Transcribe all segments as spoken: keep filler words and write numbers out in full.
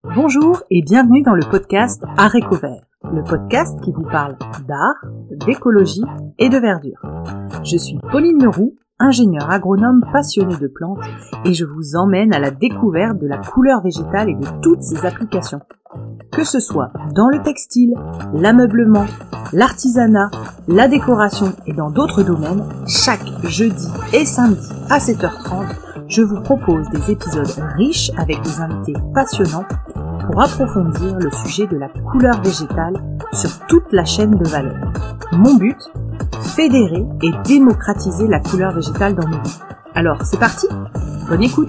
Bonjour et bienvenue dans le podcast Haricots Verts, le podcast qui vous parle d'art, d'écologie et de verdure. Je suis Pauline Leroux, ingénieure agronome passionnée de plantes et je vous emmène à la découverte de la couleur végétale et de toutes ses applications. Que ce soit dans le textile, l'ameublement, l'artisanat, la décoration et dans d'autres domaines, chaque jeudi et samedi à sept heures trente, je vous propose des épisodes riches avec des invités passionnants pour approfondir le sujet de la couleur végétale sur toute la chaîne de valeur. Mon but, fédérer et démocratiser la couleur végétale dans nos vies. Alors, c'est parti, bonne écoute.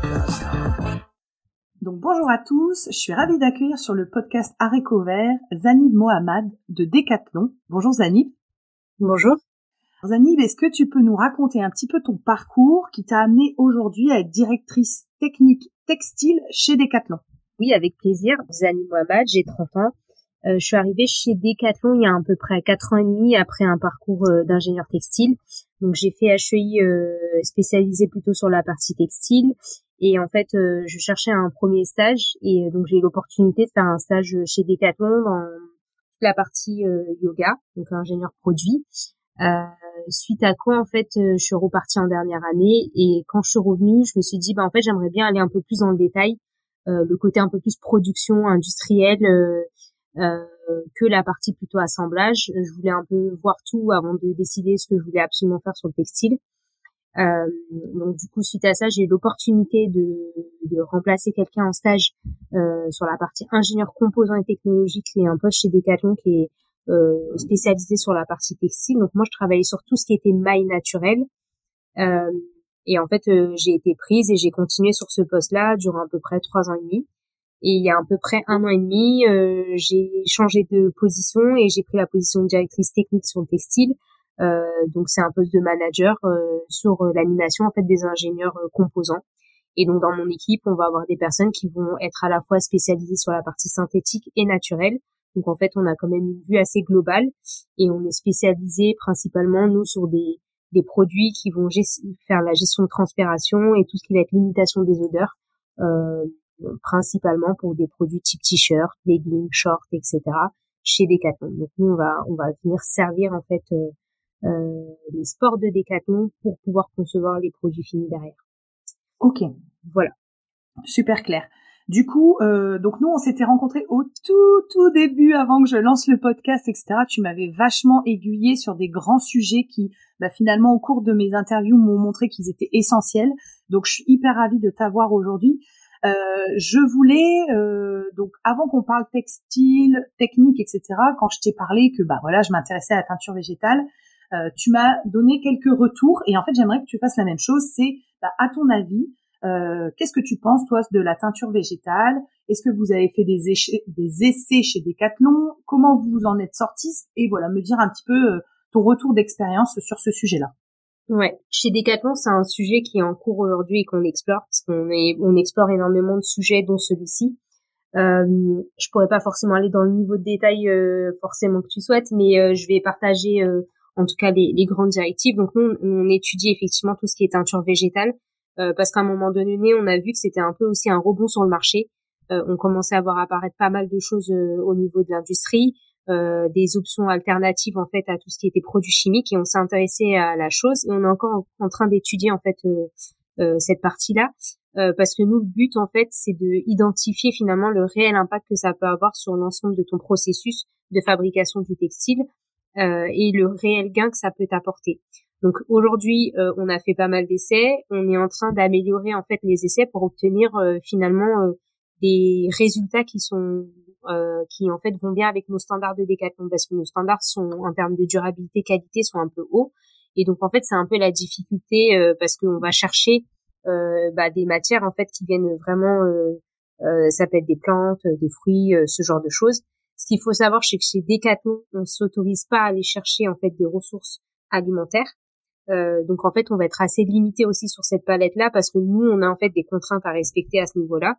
Donc bonjour à tous, je suis ravie d'accueillir sur le podcast Haricots Verts Zanib Mohammad de Decathlon. Bonjour Zanib. Bonjour. Zanib, est-ce que tu peux nous raconter un petit peu ton parcours qui t'a amené aujourd'hui à être directrice technique textile chez Decathlon? Oui, avec plaisir. Zanib Mohammad, j'ai trente ans. Euh, je suis arrivée chez Decathlon il y a à peu près quatre ans et demi après un parcours euh, d'ingénieur textile. Donc j'ai fait H E I euh, spécialisé plutôt sur la partie textile. Et en fait, euh, je cherchais un premier stage et euh, donc j'ai eu l'opportunité de faire un stage chez Decathlon dans la partie euh, yoga, donc ingénieur produit. Euh, suite à quoi, en fait, euh, je suis repartie en dernière année et quand je suis revenue, je me suis dit, bah en fait, j'aimerais bien aller un peu plus dans le détail, euh, le côté un peu plus production industrielle euh, euh, que la partie plutôt assemblage. Je voulais un peu voir tout avant de décider ce que je voulais absolument faire sur le textile. Euh, donc du coup, suite à ça, j'ai eu l'opportunité de, de remplacer quelqu'un en stage euh, sur la partie ingénieur composants et technologiques. C'est un poste chez Decathlon qui est euh, spécialisé sur la partie textile. Donc moi, je travaillais sur tout ce qui était maille naturelle. Euh, et en fait, euh, j'ai été prise et j'ai continué sur ce poste-là durant à peu près trois ans et demi. Et il y a à peu près un an et demi, euh, j'ai changé de position et j'ai pris la position de directrice technique sur le textile. Euh, donc c'est un poste de manager euh, sur euh, l'animation en fait des ingénieurs euh, composants. Et donc dans mon équipe, on va avoir des personnes qui vont être à la fois spécialisées sur la partie synthétique et naturelle. Donc en fait, on a quand même une vue assez globale et on est spécialisé principalement nous sur des des produits qui vont gest- faire la gestion de transpiration et tout ce qui va être limitation des odeurs, euh, principalement pour des produits type t-shirt, leggings, shorts, et cetera chez Decathlon. Donc nous on va on va venir servir en fait euh, Euh, les sports de Decathlon pour pouvoir concevoir les produits finis derrière. Ok. Voilà. Super clair. Du coup, euh, donc nous, on s'était rencontrés au tout, tout début, avant que je lance le podcast, et cetera. Tu m'avais vachement aiguillé sur des grands sujets qui, bah, finalement, au cours de mes interviews, m'ont montré qu'ils étaient essentiels. Donc, je suis hyper ravie de t'avoir aujourd'hui. Euh, je voulais, euh, donc, avant qu'on parle textile, technique, et cetera, quand je t'ai parlé que, bah voilà, je m'intéressais à la teinture végétale, euh, tu m'as donné quelques retours. Et en fait, j'aimerais que tu fasses la même chose. C'est, bah, à ton avis, Euh, qu'est-ce que tu penses, toi, de la teinture végétale? Est-ce que vous avez fait des, éche- des essais chez Decathlon? Comment vous vous en êtes sortis? Et voilà, me dire un petit peu euh, ton retour d'expérience sur ce sujet-là. Ouais, chez Decathlon, c'est un sujet qui est en cours aujourd'hui et qu'on explore, parce qu'on est, on explore énormément de sujets, dont celui-ci. Euh, je pourrais pas forcément aller dans le niveau de détail euh, forcément que tu souhaites, mais euh, je vais partager euh, en tout cas les, les grandes directives. Donc nous, on, on étudie effectivement tout ce qui est teinture végétale. Euh, parce qu'à un moment donné, on a vu que c'était un peu aussi un rebond sur le marché. Euh, on commençait à voir apparaître pas mal de choses euh, au niveau de l'industrie, euh, des options alternatives en fait à tout ce qui était produits chimiques, et on s'est intéressé à la chose et on est encore en, en train d'étudier en fait euh, euh, cette partie-là, euh, parce que nous, le but en fait, c'est de identifier finalement le réel impact que ça peut avoir sur l'ensemble de ton processus de fabrication du textile euh, et le réel gain que ça peut t'apporter. Donc aujourd'hui, euh, on a fait pas mal d'essais. On est en train d'améliorer en fait les essais pour obtenir euh, finalement euh, des résultats qui sont euh, qui en fait vont bien avec nos standards de Decathlon, parce que nos standards sont en termes de durabilité, qualité sont un peu hauts. Et donc en fait c'est un peu la difficulté euh, parce qu'on va chercher euh, bah, des matières en fait qui viennent vraiment, euh, euh, ça peut être des plantes, des fruits, euh, ce genre de choses. Ce qu'il faut savoir, c'est que chez Decathlon, on s'autorise pas à aller chercher en fait des ressources alimentaires. Euh, donc en fait, on va être assez limité aussi sur cette palette-là parce que nous, on a en fait des contraintes à respecter à ce niveau-là.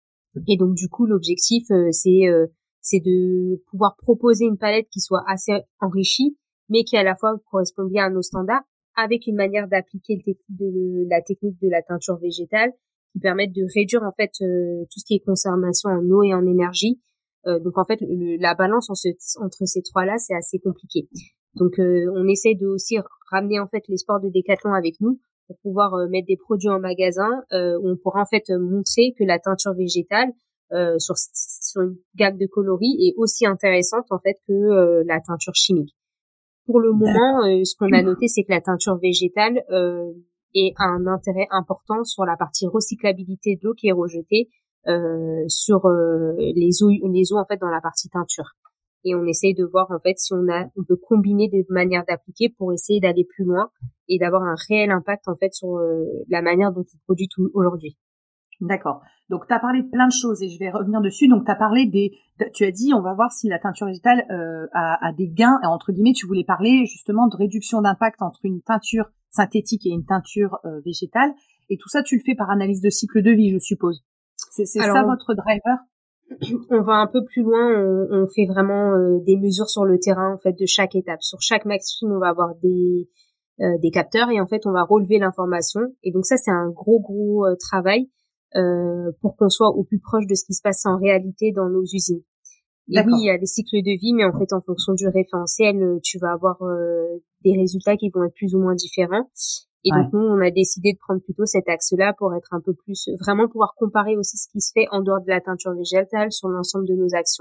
Et donc du coup, l'objectif, euh, c'est euh, c'est de pouvoir proposer une palette qui soit assez enrichie, mais qui à la fois correspond bien à nos standards, avec une manière d'appliquer le te- de, la technique de la teinture végétale qui permettent de réduire en fait euh, tout ce qui est consommation en eau et en énergie. Euh, donc en fait, le, la balance en ce, entre ces trois-là, c'est assez compliqué. Donc euh, on essaie de aussi ramener en fait les sports de Décathlon avec nous pour pouvoir euh, mettre des produits en magasin euh, où on pourra en fait montrer que la teinture végétale euh, sur sur une gamme de coloris est aussi intéressante en fait que euh, la teinture chimique. Pour le moment, euh, ce qu'on a noté, c'est que la teinture végétale euh, ait un intérêt important sur la partie recyclabilité de l'eau qui est rejetée euh, sur euh, les eaux, les eaux en fait dans la partie teinture. Et on essaye de voir en fait si on a, on peut combiner des manières d'appliquer pour essayer d'aller plus loin et d'avoir un réel impact en fait sur euh, la manière dont on produit tout aujourd'hui. D'accord. Donc, tu as parlé de plein de choses et je vais revenir dessus. Donc, tu as parlé des... Tu as dit, on va voir si la teinture végétale euh, a, a des gains. Et entre guillemets, tu voulais parler justement de réduction d'impact entre une teinture synthétique et une teinture euh, végétale. Et tout ça, tu le fais par analyse de cycle de vie, je suppose. C'est, c'est Alors, ça votre driver? On va un peu plus loin. On, on fait vraiment euh, des mesures sur le terrain en fait de chaque étape. Sur chaque machine, on va avoir des euh, des capteurs et en fait, on va relever l'information. Et donc ça, c'est un gros gros euh, travail. Euh, pour qu'on soit au plus proche de ce qui se passe en réalité dans nos usines. Et D'accord. oui, il y a des cycles de vie, mais en fait, en fonction du référentiel, tu vas avoir euh, des résultats qui vont être plus ou moins différents. Et ouais. donc, nous, on a décidé de prendre plutôt cet axe-là pour être un peu plus, vraiment pouvoir comparer aussi ce qui se fait en dehors de la teinture végétale sur l'ensemble de nos actions.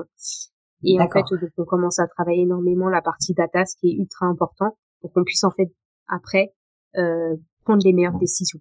Et D'accord. en fait, donc, on commence à travailler énormément la partie data, ce qui est ultra important pour qu'on puisse en fait, après, euh, prendre les meilleures décisions.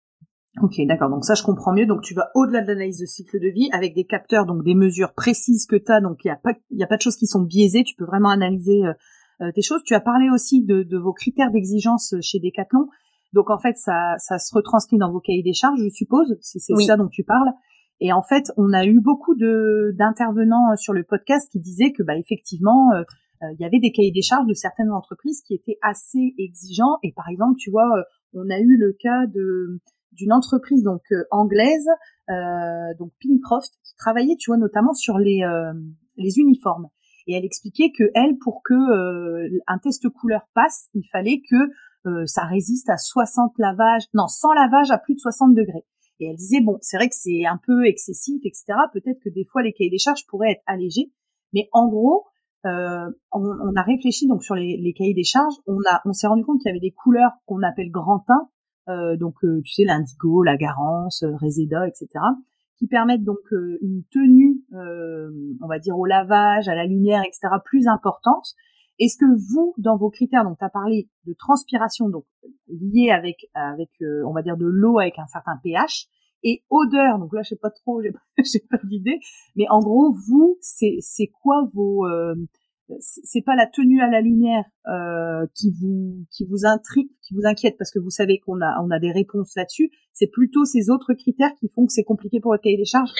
Ok, d'accord. Donc ça, je comprends mieux. Donc tu vas au-delà de l'analyse de cycle de vie avec des capteurs, donc des mesures précises que tu as. Donc il y a pas, il y a pas de choses qui sont biaisées. Tu peux vraiment analyser euh, tes choses. Tu as parlé aussi de, de vos critères d'exigence chez Décathlon. Donc en fait, ça, ça se retranscrit dans vos cahiers des charges, je suppose. C'est, c'est oui. ça dont tu parles. Et en fait, on a eu beaucoup de d'intervenants sur le podcast qui disaient que bah effectivement, euh, il y avait des cahiers des charges de certaines entreprises qui étaient assez exigeants. Et par exemple, tu vois, euh, on a eu le cas de d'une entreprise donc euh, anglaise, euh, donc Pincroft, qui travaillait, tu vois, notamment sur les euh, les uniformes. Et elle expliquait que elle, pour que euh, un test couleur passe, il fallait que euh, ça résiste à soixante lavages, non, cent lavages à plus de soixante degrés. Et elle disait bon, c'est vrai que c'est un peu excessif, et cetera. Peut-être que des fois les cahiers des charges pourraient être allégés, mais en gros, euh, on, on a réfléchi donc sur les, les cahiers des charges. On a, on s'est rendu compte qu'il y avait des couleurs qu'on appelle grand teint. Euh, donc euh, tu sais l'indigo, la garance, euh, Reseda, et cetera, qui permettent donc euh, une tenue, euh, on va dire au lavage, à la lumière, et cetera, plus importante. Est-ce que vous, dans vos critères, donc tu as parlé de transpiration, donc liée avec, avec euh, on va dire de l'eau avec un certain pH, et odeur, donc là je sais pas trop, j'ai pas, j'ai pas d'idée, mais en gros vous, c'est, c'est quoi vos euh, c'est pas la tenue à la lumière euh, qui vous qui vous intrigue, qui vous inquiète parce que vous savez qu'on a on a des réponses là-dessus. C'est plutôt ces autres critères qui font que c'est compliqué pour votre cahier des charges.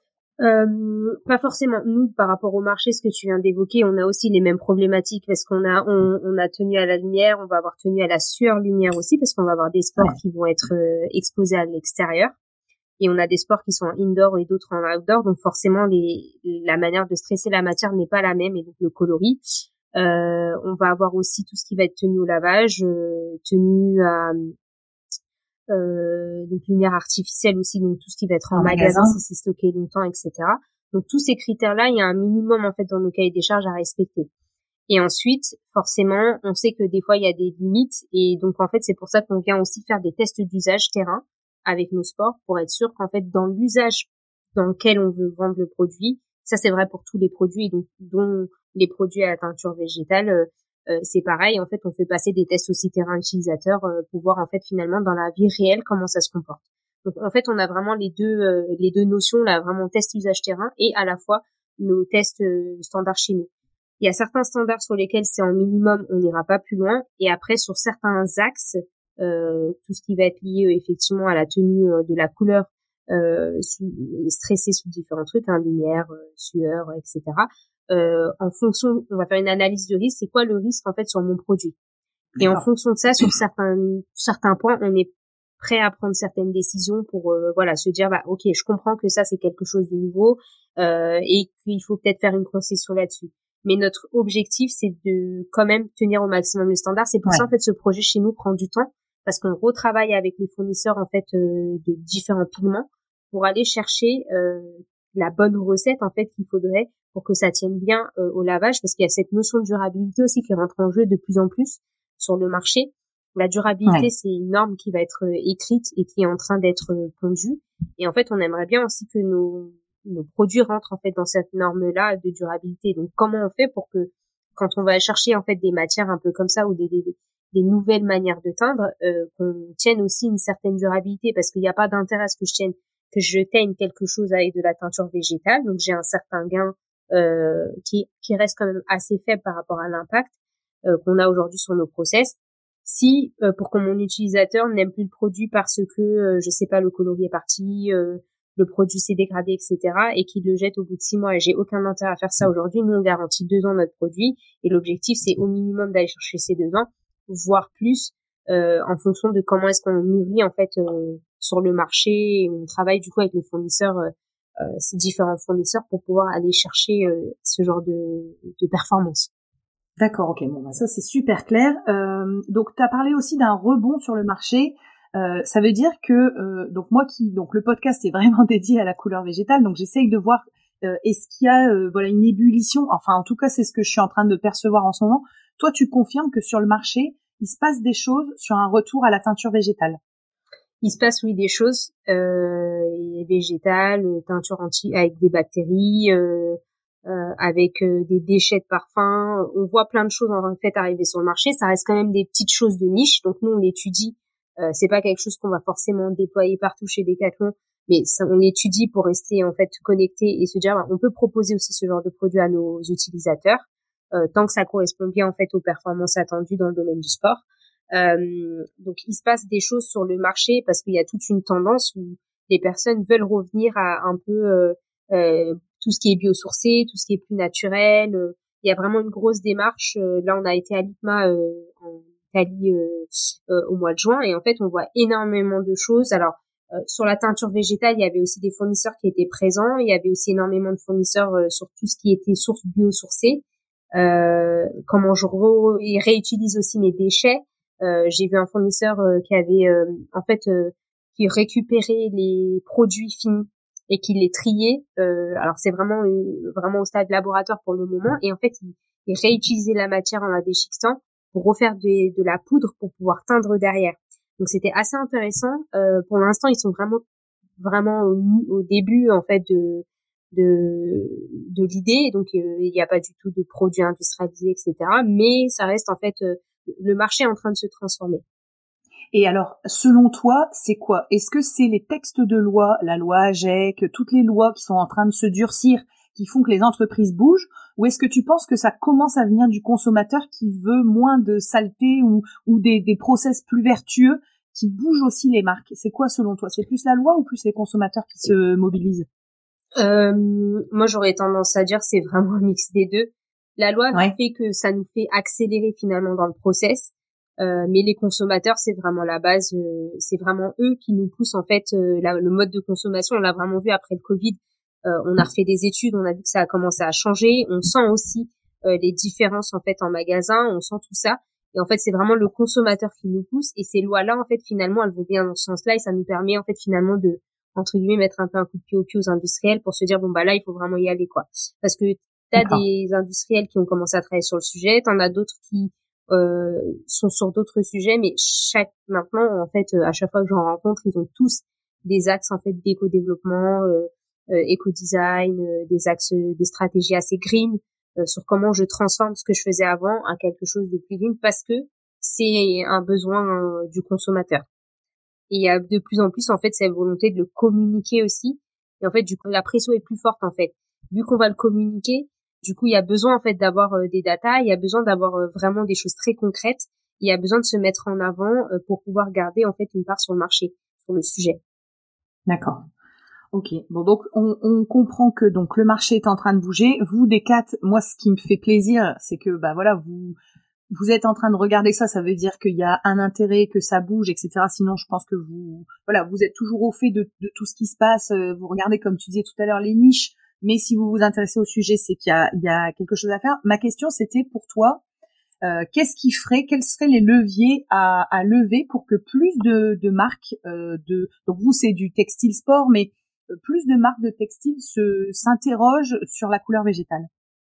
Euh, pas forcément. Nous, par rapport au marché, ce que tu viens d'évoquer, on a aussi les mêmes problématiques parce qu'on a on, on a tenue à la lumière, on va avoir tenue à la sueur lumière aussi parce qu'on va avoir des sports ouais. qui vont être euh, exposés à l'extérieur. Et on a des sports qui sont en indoor et d'autres en outdoor, donc forcément les, la manière de stresser la matière n'est pas la même et donc le coloris. Euh, on va avoir aussi tout ce qui va être tenu au lavage, euh, tenu à euh, donc lumière artificielle aussi, donc tout ce qui va être en, en magasin, magasin si c'est stocké longtemps, et cetera. Donc tous ces critères-là, il y a un minimum en fait dans nos cahiers des charges à respecter. Et ensuite, forcément, on sait que des fois il y a des limites et donc en fait c'est pour ça qu'on vient aussi faire des tests d'usage terrain avec nos sports pour être sûr qu'en fait dans l'usage dans lequel on veut vendre le produit, ça c'est vrai pour tous les produits donc dont les produits à la teinture végétale, euh, euh, c'est pareil en fait on fait passer des tests aussi terrain utilisateur euh, pour voir en fait finalement dans la vie réelle comment ça se comporte. Donc en fait on a vraiment les deux euh, les deux notions là, vraiment test usage terrain et à la fois nos tests euh, standards chez nous. Il y a certains standards sur lesquels c'est en minimum, on n'ira pas plus loin et après sur certains axes Euh, tout ce qui va être lié euh, effectivement à la tenue euh, de la couleur euh, sous, stressée sous différents trucs, hein, lumière, euh, sueur, et cetera. Euh, en fonction, on va faire une analyse de risque. C'est quoi le risque en fait sur mon produit? Et en fonction de ça, sur certains certains points, on est prêt à prendre certaines décisions pour euh, voilà se dire bah ok, je comprends que ça c'est quelque chose de nouveau euh, et qu'il faut peut-être faire une concession là-dessus. Mais notre objectif c'est de quand même tenir au maximum le standard. C'est pour ouais. ça en fait ce projet chez nous prend du temps. Parce qu'on retravaille avec les fournisseurs en fait euh, de différents pigments pour aller chercher euh, la bonne recette en fait qu'il faudrait pour que ça tienne bien euh, au lavage, parce qu'il y a cette notion de durabilité aussi qui rentre en jeu de plus en plus sur le marché. La durabilité, ouais. C'est une norme qui va être euh, écrite et qui est en train d'être euh, pondue. Et en fait, on aimerait bien aussi que nos, nos produits rentrent en fait dans cette norme-là de durabilité. Donc, comment on fait pour que quand on va chercher en fait des matières un peu comme ça ou des, des, des nouvelles manières de teindre, euh, qu'on tienne aussi une certaine durabilité, parce qu'il n'y a pas d'intérêt à ce que je tienne que je teigne quelque chose avec de la teinture végétale. Donc, j'ai un certain gain euh, qui, qui reste quand même assez faible par rapport à l'impact euh, qu'on a aujourd'hui sur nos process. Si euh, pour que mon utilisateur n'aime plus le produit parce que euh, je sais pas, le coloris est parti, euh, le produit s'est dégradé, et cetera, et qu'il le jette au bout de six mois, et j'ai aucun intérêt à faire ça aujourd'hui. Nous, on garantit deux ans notre produit, et l'objectif, c'est au minimum d'aller chercher ces deux ans, voire plus, euh, en fonction de comment est-ce qu'on mûrit en fait euh, sur le marché. Et on travaille du coup avec les fournisseurs, euh, euh, ces différents fournisseurs, pour pouvoir aller chercher euh, ce genre de, de performance. D'accord, ok, bon, bah ça c'est super clair. Euh, donc tu as parlé aussi d'un rebond sur le marché. Euh, ça veut dire que euh, donc moi qui donc le podcast est vraiment dédié à la couleur végétale, donc j'essaye de voir euh, est-ce qu'il y a euh, voilà une ébullition. Enfin, en tout cas, c'est ce que je suis en train de percevoir en ce moment. Toi, tu confirmes que sur le marché, il se passe des choses sur un retour à la teinture végétale? Il se passe oui des choses euh, végétales, teinture anti avec des bactéries. Euh, Euh, avec euh, des déchets de parfum. On voit plein de choses en fait arriver sur le marché. Ça reste quand même des petites choses de niche, donc nous on l'étudie. Euh, c'est pas quelque chose qu'on va forcément déployer partout chez Decathlon, mais ça, on l'étudie pour rester en fait connecté et se dire bah, on peut proposer aussi ce genre de produit à nos utilisateurs euh, tant que ça correspond bien en fait aux performances attendues dans le domaine du sport. Euh, donc il se passe des choses sur le marché parce qu'il y a toute une tendance où les personnes veulent revenir à un peu euh, euh, tout ce qui est biosourcé, tout ce qui est plus naturel. Euh, il y a vraiment une grosse démarche. Euh, là, on a été à l'I T M A euh, en Italie euh, euh, au mois de juin, et en fait, on voit énormément de choses. Alors, euh, sur la teinture végétale, il y avait aussi des fournisseurs qui étaient présents. Il y avait aussi énormément de fournisseurs euh, sur tout ce qui était source biosourcée. Euh, comment je re- réutilise aussi mes déchets. Euh, j'ai vu un fournisseur euh, qui avait euh, en fait euh, qui récupérait les produits finis et qui les triait. Euh, alors c'est vraiment euh, vraiment au stade laboratoire pour le moment, et en fait il, il réutilisait la matière en la déchiquetant pour refaire de, de la poudre pour pouvoir teindre derrière. Donc c'était assez intéressant. Euh, pour l'instant ils sont vraiment vraiment au, au début en fait de de de l'idée, donc euh, il n'y a pas du tout de produits industrialisés, et cetera. Mais ça reste en fait euh, le marché est en train de se transformer. Et alors, selon toi, c'est quoi? Est-ce que c'est les textes de loi, la loi AGEC, toutes les lois qui sont en train de se durcir, qui font que les entreprises bougent, ou est-ce que tu penses que ça commence à venir du consommateur qui veut moins de saleté ou, ou des, des process plus vertueux qui bougent aussi les marques? C'est quoi selon toi? C'est plus la loi ou plus les consommateurs qui se mobilisent? Euh, moi, j'aurais tendance à dire c'est vraiment un mix des deux. La loi ouais. fait que ça nous fait accélérer finalement dans le process, euh, mais les consommateurs, c'est vraiment la base. Euh, c'est vraiment eux qui nous poussent en fait euh, la, le mode de consommation. On l'a vraiment vu après le Covid. Euh, on a refait des études, on a vu que ça a commencé à changer. On sent aussi euh, les différences en fait en magasin. On sent tout ça. Et en fait, c'est vraiment le consommateur qui nous pousse. Et ces lois-là, en fait, finalement, elles vont bien dans ce sens-là, et ça nous permet en fait finalement de entre guillemets mettre un peu un coup de pied au cul aux industriels pour se dire bon bah là il faut vraiment y aller quoi, parce que t'as D'accord. des industriels qui ont commencé à travailler sur le sujet, t'en as d'autres qui euh, sont sur d'autres sujets, mais chaque maintenant en fait euh, à chaque fois que j'en rencontre, ils ont tous des axes en fait d'éco-développement, euh, euh, éco-design, euh, des axes, euh, des stratégies assez green euh, sur comment je transforme ce que je faisais avant à quelque chose de plus green, parce que c'est un besoin euh, du consommateur. Et il y a de plus en plus, en fait, cette volonté de le communiquer aussi. Et en fait, du coup, la pression est plus forte, en fait. Vu qu'on va le communiquer, du coup, il y a besoin, en fait, d'avoir euh, des datas, il y a besoin d'avoir euh, vraiment des choses très concrètes. Il y a besoin de se mettre en avant euh, pour pouvoir garder, en fait, une part sur le marché, sur le sujet. D'accord. Ok. Bon, donc, on, on comprend que, donc, le marché est en train de bouger. Vous, Decat, moi, ce qui me fait plaisir, c'est que, bah, voilà, vous, vous êtes en train de regarder ça, ça veut dire qu'il y a un intérêt, que ça bouge, et cetera. Sinon, je pense que vous, voilà, vous êtes toujours au fait de, de tout ce qui se passe. Vous regardez, comme tu disais tout à l'heure, les niches. Mais si vous vous intéressez au sujet, c'est qu'il y a, il y a quelque chose à faire. Ma question, c'était pour toi, euh, qu'est-ce qui ferait, quels seraient les leviers à, à lever pour que plus de, de marques, euh, de, donc vous, c'est du textile sport, mais plus de marques de textiles se s'interrogent sur la couleur végétale?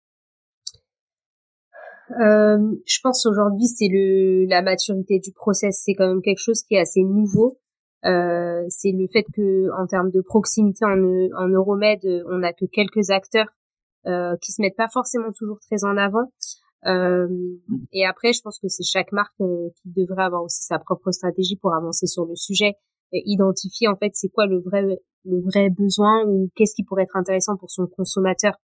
Euh, je pense aujourd'hui c'est le la maturité du process, c'est quand même quelque chose qui est assez nouveau. Euh, c'est le fait que en termes de proximité en en Euromed, on n'a que quelques acteurs euh, qui se mettent pas forcément toujours très en avant. Euh, et après, je pense que c'est chaque marque euh, qui devrait avoir aussi sa propre stratégie pour avancer sur le sujet, et identifier en fait c'est quoi le vrai le vrai besoin ou qu'est-ce qui pourrait être intéressant pour son consommateur.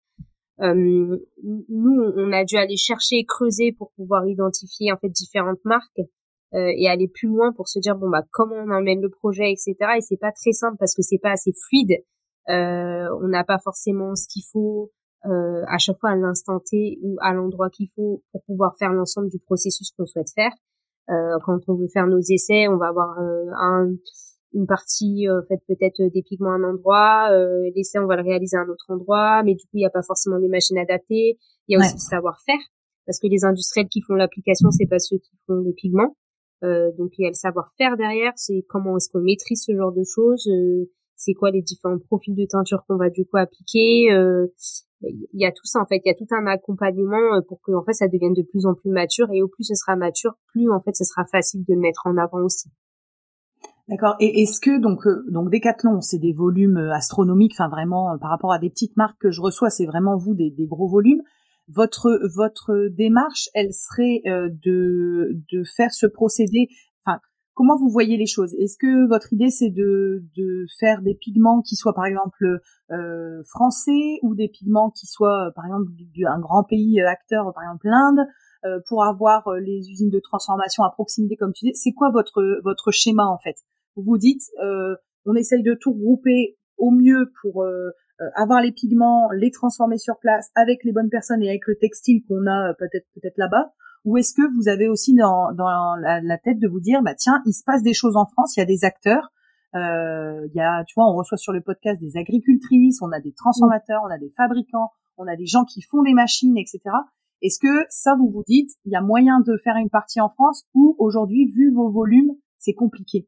Euh, nous, on a dû aller chercher et creuser pour pouvoir identifier en fait différentes marques euh, et aller plus loin pour se dire bon bah comment on emmène le projet, et cetera. Et c'est pas très simple parce que c'est pas assez fluide. Euh, on n'a pas forcément ce qu'il faut euh, à chaque fois à l'instant T ou à l'endroit qu'il faut pour pouvoir faire l'ensemble du processus qu'on souhaite faire. Euh, quand on veut faire nos essais, on va avoir euh, un une partie euh, faite peut-être des pigments à un endroit, euh, l'essai on va le réaliser à un autre endroit, mais du coup il n'y a pas forcément les machines adaptées. Il y a aussi Ouais. le savoir-faire parce que les industriels qui font l'application c'est pas ceux qui font le pigment, euh, donc il y a le savoir-faire derrière, c'est comment est-ce qu'on maîtrise ce genre de choses, euh, c'est quoi les différents profils de teinture qu'on va du coup appliquer. Euh, il y a tout ça en fait, il y a tout un accompagnement pour que en fait ça devienne de plus en plus mature, et au plus ce sera mature, plus en fait ce sera facile de le mettre en avant aussi. D'accord. Et est-ce que donc euh, donc Decathlon, c'est des volumes euh, astronomiques, enfin vraiment euh, par rapport à des petites marques que je reçois, c'est vraiment vous des, des gros volumes. Votre votre démarche, elle serait euh, de de faire ce procédé. Enfin, comment vous voyez les choses? Est-ce que votre idée c'est de de faire des pigments qui soient par exemple euh, français, ou des pigments qui soient euh, par exemple d'un grand pays euh, acteur, par exemple l'Inde, euh, pour avoir euh, les usines de transformation à proximité comme tu dis? C'est quoi votre votre schéma en fait? Vous vous dites, euh, on essaye de tout regrouper au mieux pour euh, avoir les pigments, les transformer sur place avec les bonnes personnes et avec le textile qu'on a peut-être peut-être là-bas, ou est-ce que vous avez aussi dans, dans la, la tête de vous dire, bah tiens, il se passe des choses en France, il y a des acteurs, euh, il y a, tu vois, on reçoit sur le podcast des agricultrices, on a des transformateurs, on a des fabricants, on a des gens qui font des machines, et cetera. Est-ce que ça, vous vous dites, il y a moyen de faire une partie en France, ou aujourd'hui, vu vos volumes, c'est compliqué?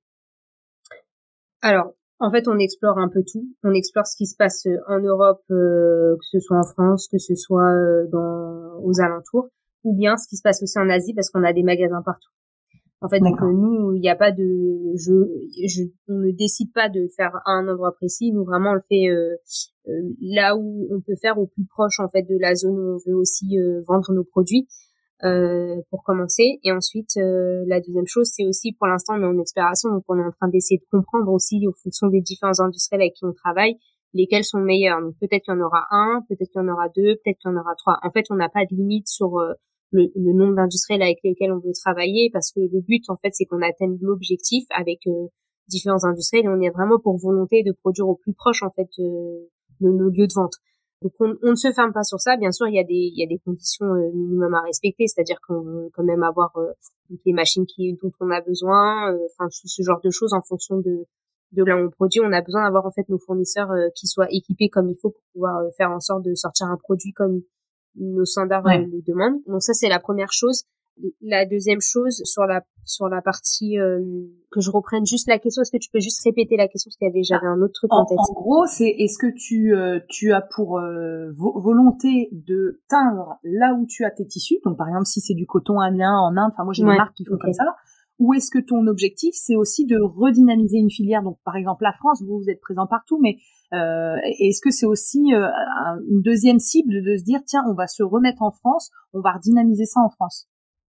Alors, en fait, on explore un peu tout. On explore ce qui se passe en Europe, euh, que ce soit en France, que ce soit euh, dans aux alentours, ou bien ce qui se passe aussi en Asie, parce qu'on a des magasins partout. En fait, donc euh, nous, il n'y a pas de, je, je, on ne décide pas de faire à un endroit précis. Nous, vraiment, on le fait euh, euh, là où on peut faire, au plus proche en fait de la zone où on veut aussi euh, vendre nos produits. Euh, pour commencer, et ensuite euh, la deuxième chose, c'est aussi pour l'instant on est en exploration, donc on est en train d'essayer de comprendre aussi au fonction des différents industriels avec qui on travaille lesquels sont meilleurs. Donc peut-être qu'il y en aura un, peut-être qu'il y en aura deux, peut-être qu'il y en aura trois. En fait, on n'a pas de limite sur euh, le, le nombre d'industriels avec lesquels on veut travailler, parce que le but en fait c'est qu'on atteigne l'objectif avec euh, différents industriels, et on est vraiment pour volonté de produire au plus proche en fait euh, de nos lieux de vente. Donc on, on ne se ferme pas sur ça. Bien sûr, il y a des il y a des conditions euh, minimum à respecter, c'est-à-dire qu'on veut quand même avoir euh, les machines qui dont on a besoin, enfin euh, ce genre de choses en fonction de de là où on produit. On a besoin d'avoir en fait nos fournisseurs euh, qui soient équipés comme il faut pour pouvoir euh, faire en sorte de sortir un produit comme nos standards ouais. euh, le demandent. Donc ça c'est la première chose. La deuxième chose sur la sur la partie euh, que je reprenne juste la question, est-ce que tu peux juste répéter la question parce qu'il y avait j'avais un autre truc en, en tête. En gros, c'est est-ce que tu euh, tu as pour euh, vo- volonté de teindre là où tu as tes tissus, donc par exemple si c'est du coton indien en Inde, enfin moi j'ai ouais, des marques qui font okay. comme ça, ou est-ce que ton objectif c'est aussi de redynamiser une filière, donc par exemple la France, vous vous êtes présent partout, mais euh, est-ce que c'est aussi euh, une deuxième cible de se dire tiens on va se remettre en France, on va redynamiser ça en France?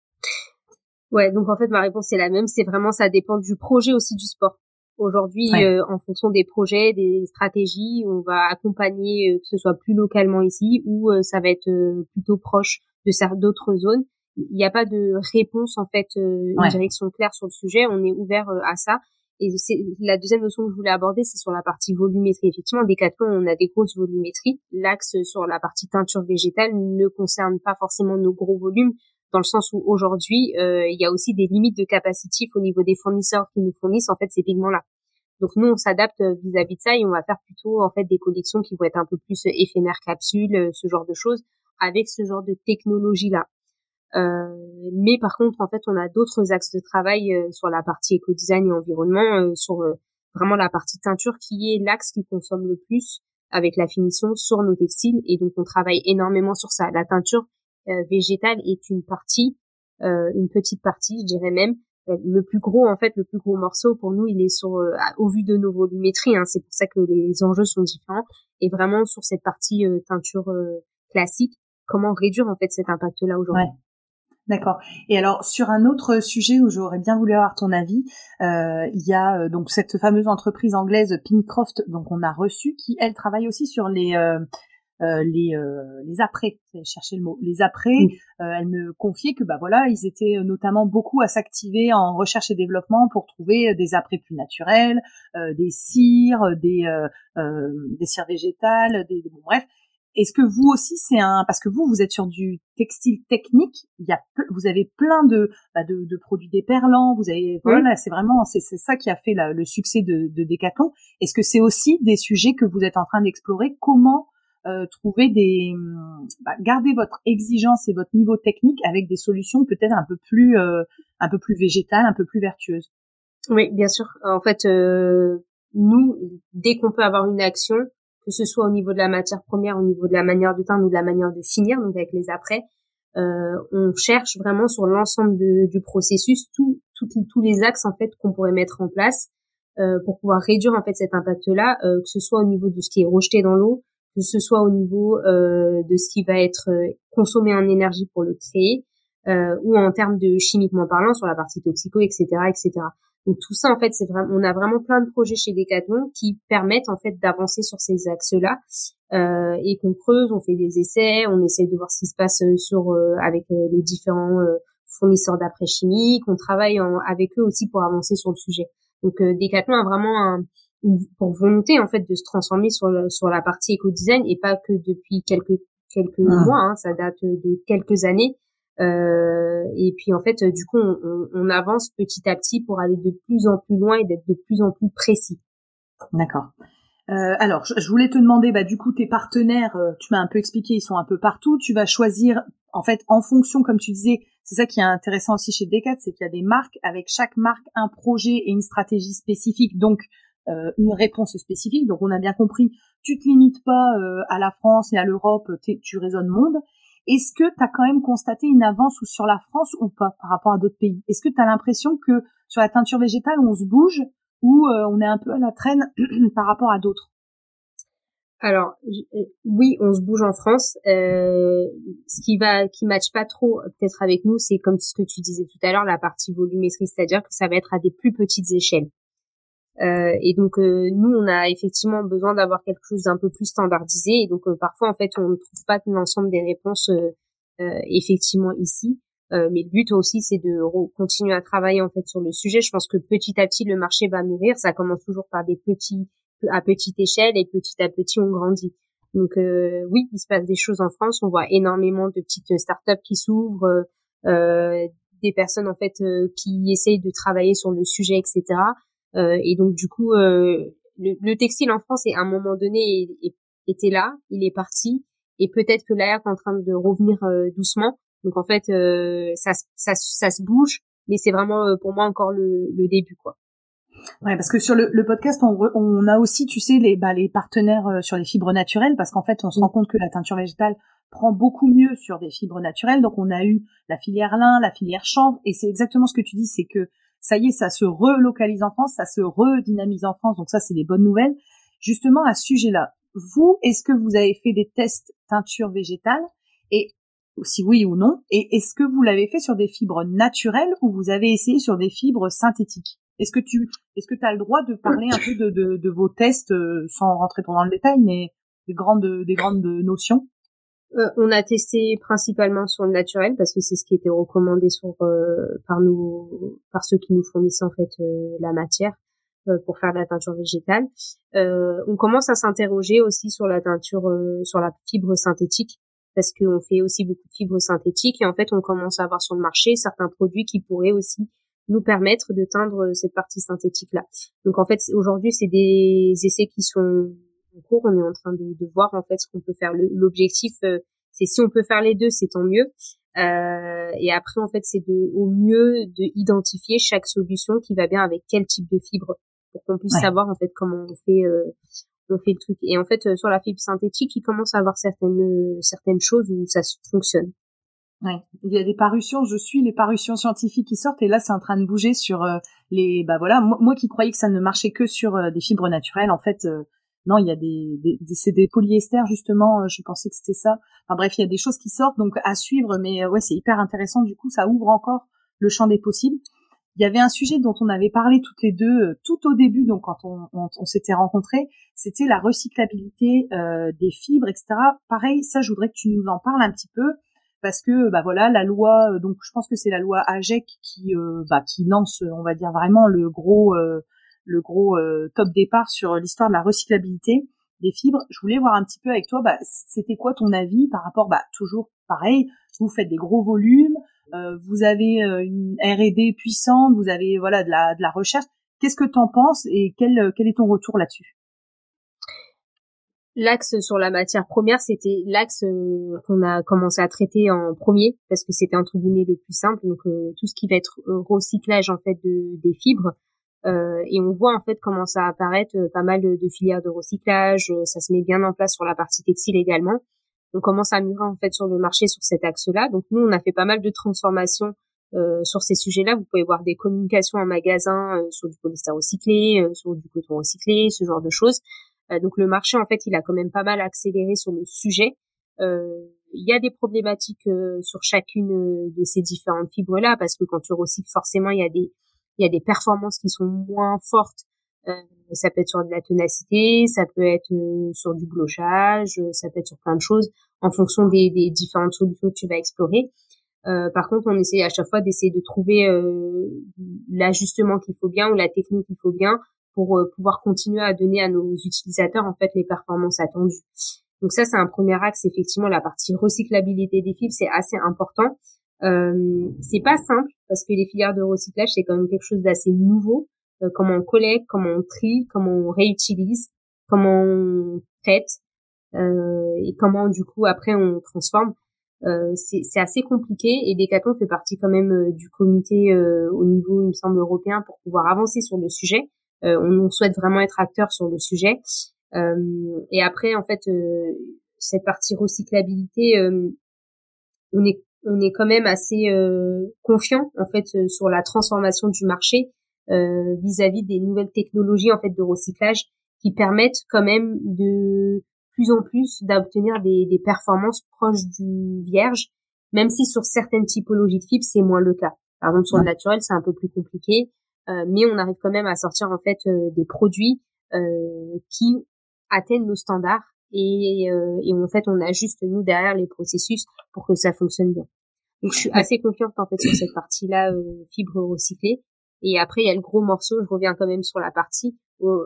Ouais, donc en fait ma réponse c'est la même, c'est vraiment ça dépend du projet aussi du sport. Aujourd'hui, ouais. euh, en fonction des projets, des stratégies, on va accompagner euh, que ce soit plus localement ici ou euh, ça va être euh, plutôt proche de certaines d'autres zones. Il n'y a pas de réponse en fait, euh, ouais. une direction claire sur le sujet. On est ouvert euh, à ça. Et c'est la deuxième notion que je voulais aborder, c'est sur la partie volumétrie. Effectivement, Decathlon, on a des grosses volumétries. L'axe sur la partie teinture végétale ne concerne pas forcément nos gros volumes, dans le sens où aujourd'hui, euh, il y a aussi des limites de capacitif au niveau des fournisseurs qui nous fournissent en fait ces pigments-là. Donc nous, on s'adapte vis-à-vis de ça et on va faire plutôt en fait des collections qui vont être un peu plus éphémères, capsules, ce genre de choses, avec ce genre de technologie-là. Euh, mais par contre, en fait, on a d'autres axes de travail euh, sur la partie éco-design et environnement, euh, sur euh, vraiment la partie teinture qui est l'axe qui consomme le plus avec la finition sur nos textiles. Et donc, on travaille énormément sur ça. La teinture euh, végétale est une partie, euh, une petite partie, je dirais même. Euh, le plus gros, en fait, le plus gros morceau pour nous, il est sur, euh, au vu de nos volumétries. Hein, c'est pour ça que les enjeux sont différents. Et vraiment, sur cette partie euh, teinture euh, classique, comment réduire, en fait, cet impact-là aujourd'hui. Ouais. D'accord. Et alors sur un autre sujet où j'aurais bien voulu avoir ton avis, euh, il y a euh, donc cette fameuse entreprise anglaise Pincroft, donc on a reçu, qui elle travaille aussi sur les euh, euh, les euh, les apprêts. J'ai cherché le mot. Les apprêts. Mmh. Euh, elle me confiait que bah voilà, ils étaient notamment beaucoup à s'activer en recherche et développement pour trouver des apprêts plus naturels, euh, des cires, des euh, euh, des cires végétales, des, des bon bref. Est-ce que vous aussi c'est un parce que vous vous êtes sur du textile technique, il y a vous avez plein de bah, de, de produits déperlants, vous avez voilà, oui. c'est vraiment c'est c'est ça qui a fait la, le succès de, de Decathlon. Est-ce que c'est aussi des sujets que vous êtes en train d'explorer? Comment euh, trouver des bah, garder votre exigence et votre niveau technique avec des solutions peut-être un peu plus euh, un peu plus végétales, un peu plus vertueuses? Oui, bien sûr. En fait, euh, nous, dès qu'on peut avoir une action, que ce soit au niveau de la matière première, au niveau de la manière de teindre ou de la manière de finir, donc avec les apprêts, euh, on cherche vraiment sur l'ensemble de, du processus tout, tout, tous les axes en fait qu'on pourrait mettre en place euh, pour pouvoir réduire en fait cet impact-là, euh, que ce soit au niveau de ce qui est rejeté dans l'eau, que ce soit au niveau euh, de ce qui va être consommé en énergie pour le créer, euh, ou en termes de chimiquement parlant sur la partie toxico, et cetera, et cetera. Donc tout ça en fait c'est vraiment on a vraiment plein de projets chez Decathlon qui permettent en fait d'avancer sur ces axes-là euh, et qu'on creuse, on fait des essais, on essaie de voir ce qui se passe sur euh, avec euh, les différents euh, fournisseurs d'après chimiques, on travaille en, avec eux aussi pour avancer sur le sujet. Donc euh, Decathlon a vraiment un, une pour volonté en fait de se transformer sur le, sur la partie éco-design et pas que depuis quelques quelques ah. mois, hein, ça date de quelques années. Euh, et puis en fait du coup on, on, on avance petit à petit pour aller de plus en plus loin et d'être de plus en plus précis. D'accord. Euh, alors je, je voulais te demander bah du coup tes partenaires, euh, tu m'as un peu expliqué, ils sont un peu partout. Tu vas choisir en fait en fonction, comme tu disais, c'est ça qui est intéressant aussi chez Decathlon, c'est qu'il y a des marques avec chaque marque un projet et une stratégie spécifique, donc euh, une réponse spécifique. Donc on a bien compris, tu te limites pas euh, à la France et à l'Europe, tu raisonnes monde. Est-ce que tu as quand même constaté une avance ou sur la France ou pas par rapport à d'autres pays? Est-ce que tu as l'impression que sur la teinture végétale, on se bouge ou euh, on est un peu à la traîne par rapport à d'autres? Alors oui, on se bouge en France. Euh, ce qui va, qui matche pas trop peut-être avec nous, c'est comme ce que tu disais tout à l'heure, la partie volumétrie, c'est-à-dire que ça va être à des plus petites échelles. Euh, et donc euh, nous on a effectivement besoin d'avoir quelque chose d'un peu plus standardisé et donc euh, parfois en fait on ne trouve pas l'ensemble des réponses euh, euh, effectivement ici euh, mais le but aussi c'est de re- continuer à travailler en fait sur le sujet. Je pense que petit à petit le marché va mûrir, ça commence toujours par des petits à petite échelle et petit à petit on grandit. Donc euh, oui, il se passe des choses en France, on voit énormément de petites startups qui s'ouvrent, euh, des personnes en fait euh, qui essayent de travailler sur le sujet, et cetera. Euh, et donc du coup, euh, le, le textile en France, est à un moment donné, est, est, était là, il est parti, et peut-être que l'air est en train de revenir euh, doucement. Donc en fait, euh, ça, ça, ça se bouge, mais c'est vraiment euh, pour moi encore le, le début, quoi. Ouais, parce que sur le, le podcast, on, re, on a aussi, tu sais, les, bah, les partenaires euh, sur les fibres naturelles, parce qu'en fait, on se rend compte que la teinture végétale prend beaucoup mieux sur des fibres naturelles. Donc, on a eu la filière lin, la filière chanvre, et c'est exactement ce que tu dis, c'est que ça y est, ça se relocalise en France, ça se redynamise en France. Donc ça, c'est des bonnes nouvelles. Justement, à ce sujet-là, vous, est-ce que vous avez fait des tests teinture végétale, et si oui ou non, et est-ce que vous l'avez fait sur des fibres naturelles ou vous avez essayé sur des fibres synthétiques? Est-ce que tu, est-ce que tu as le droit de parler un peu de, de, de vos tests, euh, sans rentrer trop dans le détail, mais des grandes, des grandes notions? Euh, on a testé principalement sur le naturel parce que c'est ce qui était recommandé sur euh, par nous, par ceux qui nous fournissaient en fait euh, la matière euh, pour faire de la teinture végétale. Euh, on commence à s'interroger aussi sur la teinture, euh, sur la fibre synthétique parce qu'on fait aussi beaucoup de fibres synthétiques et en fait on commence à avoir sur le marché certains produits qui pourraient aussi nous permettre de teindre cette partie synthétique là. Donc en fait aujourd'hui c'est des essais qui sont en cours, on est en train de, de voir en fait ce qu'on peut faire. Le, l'objectif, euh, c'est si on peut faire les deux, c'est tant mieux. Euh, et après, en fait, c'est de au mieux de identifier chaque solution qui va bien avec quel type de fibre. pour qu'on puisse ouais. savoir en fait comment on fait euh, on fait le truc. Et en fait, euh, sur la fibre synthétique, il commence à avoir certaines euh, certaines choses où ça fonctionne. Ouais, il y a des parutions, je suis les parutions scientifiques qui sortent et là c'est en train de bouger sur euh, les bah voilà, moi, moi qui croyais que ça ne marchait que sur euh, des fibres naturelles, en fait euh, non, il y a des, des, des c'est des polyesters justement, euh, je pensais que c'était ça. Enfin bref, il y a des choses qui sortent donc à suivre, mais euh, ouais, c'est hyper intéressant, du coup ça ouvre encore le champ des possibles. Il y avait un sujet dont on avait parlé toutes les deux euh, tout au début, donc quand on, on, on s'était rencontrés, c'était la recyclabilité euh, des fibres, et cetera. Pareil, ça je voudrais que tu nous en parles un petit peu. Parce que bah voilà, la loi, donc je pense que c'est la loi A G E C qui euh, bah qui lance, on va dire vraiment le gros euh, le gros euh, top départ sur l'histoire de la recyclabilité des fibres. Je voulais voir un petit peu avec toi, bah c'était quoi ton avis par rapport, bah toujours pareil, vous faites des gros volumes, euh, vous avez euh, une R et D puissante, vous avez voilà de la de la recherche. Qu'est-ce que t'en penses et quel quel est ton retour là-dessus? L'axe sur la matière première, c'était l'axe euh, qu'on a commencé à traiter en premier parce que c'était entre guillemets le plus simple. Donc euh, tout ce qui va être euh, recyclage en fait de des fibres euh, et on voit en fait comment ça apparaître euh, pas mal de, de filières de recyclage. Euh, ça se met bien en place sur la partie textile également. On commence à mûrir en fait sur le marché sur cet axe-là. Donc nous on a fait pas mal de transformations euh, sur ces sujets-là. Vous pouvez voir des communications en magasin euh, sur du polyester recyclé, euh, sur du coton recyclé, ce genre de choses. Donc le marché en fait il a quand même pas mal accéléré sur le sujet. Euh, il y a des problématiques euh, sur chacune de ces différentes fibres là parce que quand tu recycles forcément il y a des il y a des performances qui sont moins fortes. Euh, ça peut être sur de la ténacité, ça peut être euh, sur du glochage, ça peut être sur plein de choses en fonction des, des différentes solutions que tu vas explorer. Euh, par contre on essaie à chaque fois d'essayer de trouver euh, l'ajustement qu'il faut bien ou la technique qu'il faut bien pour euh, pouvoir continuer à donner à nos utilisateurs en fait les performances attendues. Donc ça c'est un premier axe, effectivement la partie recyclabilité des fibres c'est assez important. Euh, c'est pas simple parce que les filières de recyclage c'est quand même quelque chose d'assez nouveau. Euh, comment on collecte, comment on trie, comment on réutilise, comment on traite euh, et comment du coup après on transforme. Euh, c'est, c'est assez compliqué et Decathlon fait partie quand même euh, du comité euh, au niveau il me semble européen pour pouvoir avancer sur le sujet. Euh, on, on souhaite vraiment être acteur sur le sujet. Euh, et après, en fait, euh, cette partie recyclabilité, euh, on est on est quand même assez euh, confiant en fait euh, sur la transformation du marché euh, vis-à-vis des nouvelles technologies en fait de recyclage qui permettent quand même de plus en plus d'obtenir des, des performances proches du vierge, même si sur certaines typologies de fibres c'est moins le cas. Par exemple sur le naturel c'est un peu plus compliqué. Euh, mais on arrive quand même à sortir en fait euh, des produits euh, qui atteignent nos standards et, euh, et en fait on ajuste nous derrière les processus pour que ça fonctionne bien. Donc je suis assez confiante en fait sur cette partie-là euh, fibres recyclées. Et après il y a le gros morceau, je reviens quand même sur la partie euh,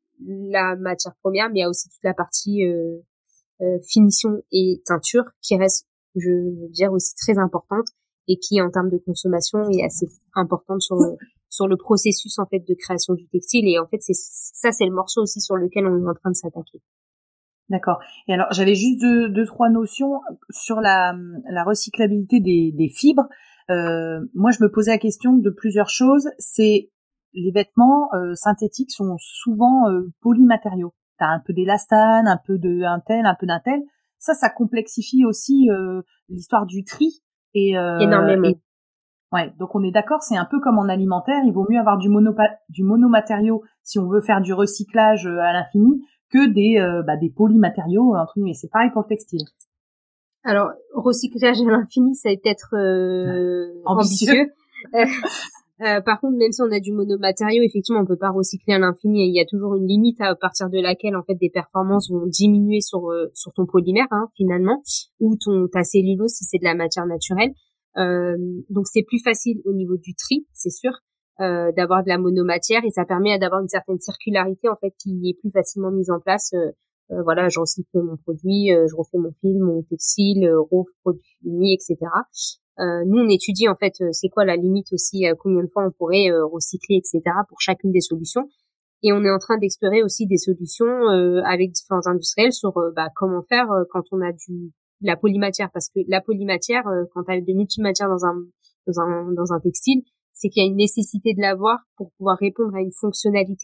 la matière première, mais il y a aussi toute la partie euh, euh, finition et teinture qui reste, je veux dire, aussi très importante et qui en termes de consommation est assez importante sur le sur le processus en fait de création du textile. Et en fait c'est ça c'est le morceau aussi sur lequel on est en train de s'attaquer. D'accord. Et alors j'avais juste deux, deux trois notions sur la la recyclabilité des des fibres. Euh, moi je me posais la question de plusieurs choses. C'est les vêtements euh, synthétiques sont souvent euh, polymatériaux. T'as un peu d'élastane, un peu de un tel, un peu d'un tel. Ça ça complexifie aussi euh, l'histoire du tri et euh, énormément. Et ouais, donc on est d'accord, c'est un peu comme en alimentaire, il vaut mieux avoir du monopa- du monomatériau si on veut faire du recyclage à l'infini que des euh, bah, des polymatériaux entre guillemets. C'est pareil pour le textile. Alors recyclage à l'infini, ça va être euh, ambitieux. ambitieux. euh, par contre, même si on a du monomatériau, effectivement, on peut pas recycler à l'infini. Et il y a toujours une limite à partir de laquelle en fait des performances vont diminuer sur euh, sur ton polymère hein, finalement, ou ton ta cellulose si c'est de la matière naturelle. Euh, donc c'est plus facile au niveau du tri, c'est sûr, euh, d'avoir de la monomatière et ça permet d'avoir une certaine circularité en fait qui est plus facilement mise en place. Euh, euh, voilà, je recycle mon produit, euh, je refais mon fil, mon textile, euh, refais produit fini, et cetera. Euh, nous on étudie en fait euh, c'est quoi la limite aussi, euh, combien de fois on pourrait euh, recycler, et cetera pour chacune des solutions. Et on est en train d'explorer aussi des solutions euh, avec différents industriels sur euh, bah, comment faire euh, quand on a du la polymatière, parce que la polymatière, euh, quand tu as de multimatières dans un dans un dans un textile, c'est qu'il y a une nécessité de l'avoir pour pouvoir répondre à une fonctionnalité.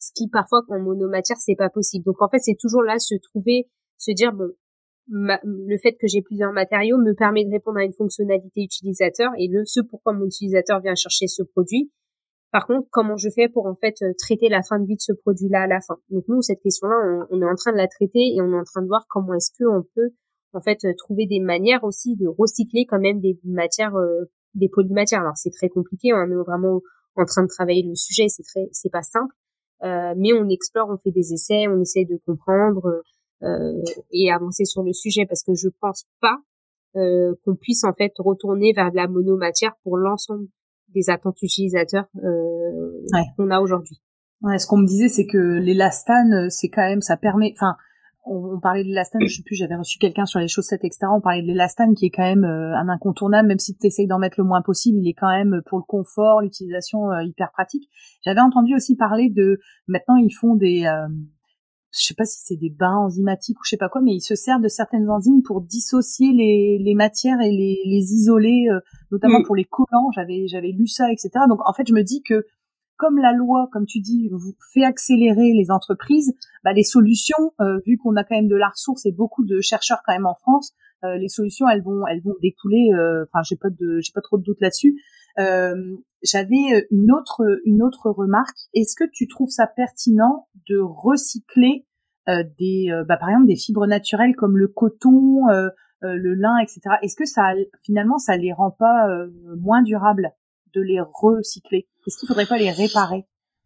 ce qui parfois en monomatière c'est pas possible. Donc en fait c'est toujours là se trouver, se dire bon, ma, le fait que j'ai plusieurs matériaux me permet de répondre à une fonctionnalité utilisateur et le ce pourquoi mon utilisateur vient chercher ce produit. Par contre, comment je fais pour en fait traiter la fin de vie de ce produit-là à la fin? Donc nous, cette question-là, on, on est en train de la traiter et on est en train de voir comment est-ce que on peut en fait trouver des manières aussi de recycler quand même des matières, euh, des polymatières. Alors c'est très compliqué, on est vraiment en train de travailler le sujet, c'est très, c'est pas simple, euh, mais on explore, on fait des essais, on essaie de comprendre euh, et avancer sur le sujet parce que je pense pas euh, qu'on puisse en fait retourner vers de la monomatière pour l'ensemble des attentes utilisateurs euh, ouais. qu'on a aujourd'hui. Ouais, ce qu'on me disait, c'est que l'élastane, c'est quand même, ça permet, enfin, on, on parlait de l'élastane, je sais plus, j'avais reçu quelqu'un sur les chaussettes, et cetera. On parlait de l'élastane qui est quand même euh, un incontournable, même si tu essayes d'en mettre le moins possible, il est quand même pour le confort, l'utilisation euh, hyper pratique. J'avais entendu aussi parler de, maintenant ils font des, euh, je sais pas si c'est des bains enzymatiques ou je sais pas quoi, mais ils se servent de certaines enzymes pour dissocier les, les matières et les, les isoler, euh, notamment mmh. pour les collants. J'avais, j'avais lu ça, et cetera. Donc, en fait, je me dis que comme la loi, comme tu dis, vous fait accélérer les entreprises, bah, les solutions, euh, vu qu'on a quand même de la ressource et beaucoup de chercheurs quand même en France, euh, les solutions, elles vont, elles vont découler. Enfin, euh, j'ai pas de, j'ai pas trop de doute là-dessus. Euh, j'avais une autre une autre remarque. Est-ce que tu trouves ça pertinent de recycler euh, des euh, bah, par exemple des fibres naturelles comme le coton, euh, euh, le lin, et cetera. Est-ce que ça finalement ça les rend pas euh, moins durables de les recycler? Est-ce qu'il faudrait pas les réparer?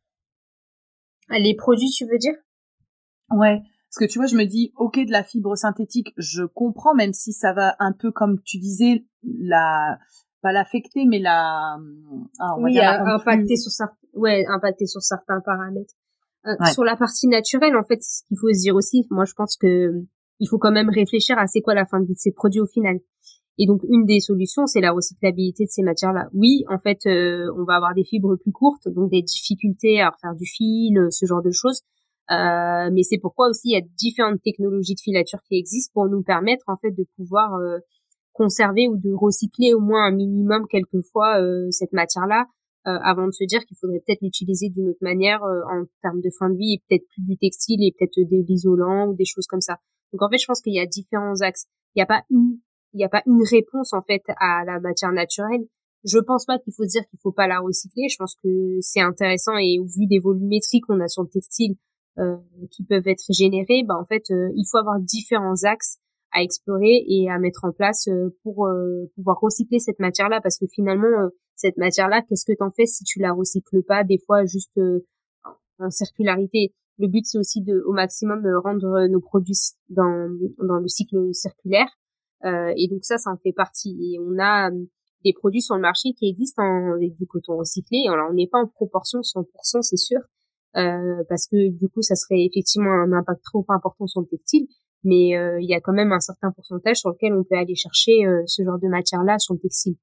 Les produits, tu veux dire? Ouais. Parce que tu vois, je me dis, ok, de la fibre synthétique, je comprends, même si ça va un peu comme tu disais, la pas l'affecter, mais la ah, on oui, va dire impacter plus... sur certains, ouais, impacter sur certains paramètres. Euh, ouais. Sur la partie naturelle, en fait, ce qu'il faut se dire aussi, moi, je pense que il faut quand même réfléchir à c'est quoi la fin de vie de ces produits au final. Et donc, une des solutions, c'est la recyclabilité de ces matières-là. Oui, en fait, euh, on va avoir des fibres plus courtes, donc des difficultés à refaire du fil, ce genre de choses. Euh, mais c'est pourquoi aussi il y a différentes technologies de filature qui existent pour nous permettre en fait de pouvoir euh, conserver ou de recycler au moins un minimum quelquefois euh, cette matière-là euh, avant de se dire qu'il faudrait peut-être l'utiliser d'une autre manière euh, en termes de fin de vie et peut-être plus du textile et peut-être de l'isolant ou des choses comme ça. Donc en fait, je pense qu'il y a différents axes. Il n'y a pas une, il n'y a pas une réponse en fait à la matière naturelle. Je pense pas qu'il faut se dire qu'il faut pas la recycler. Je pense que c'est intéressant et au vu des volumétries qu'on a sur le textile Euh, qui peuvent être générés, bah en fait euh, il faut avoir différents axes à explorer et à mettre en place euh, pour euh, pouvoir recycler cette matière-là parce que finalement euh, cette matière-là, qu'est-ce que t'en fais si tu la recycles pas des fois juste euh, en circularité. Le but c'est aussi de au maximum euh, rendre nos produits dans dans le cycle circulaire euh, et donc ça ça en fait partie et on a euh, des produits sur le marché qui existent en, avec du coton recyclé. Alors on n'est pas en proportion cent pour cent c'est sûr. Euh, parce que du coup ça serait effectivement un impact trop important sur le textile mais euh, il y a quand même un certain pourcentage sur lequel on peut aller chercher euh, ce genre de matière là sur le textile.